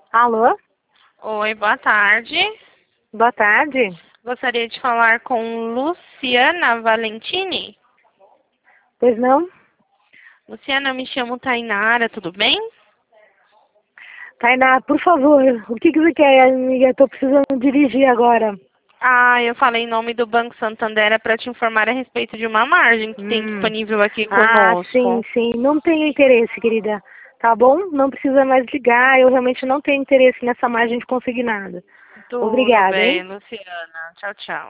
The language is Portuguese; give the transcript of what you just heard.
Alô? Oi, boa tarde. Boa tarde. Gostaria de falar com Luciana Valentini. Pois não? Luciana, eu me chamo Tainara, tudo bem? Tainá, por favor, o que você quer, amiga? Eu tô precisando dirigir agora. Eu falei em nome do Banco Santander para te informar a respeito de uma margem que tem disponível aqui Sim, conosco. sim. Não tenho interesse, querida. Tá bom? Não precisa mais ligar. Eu realmente não tenho interesse nessa margem de consignado. Tudo Obrigada, bem, hein? Luciana. Tchau, tchau.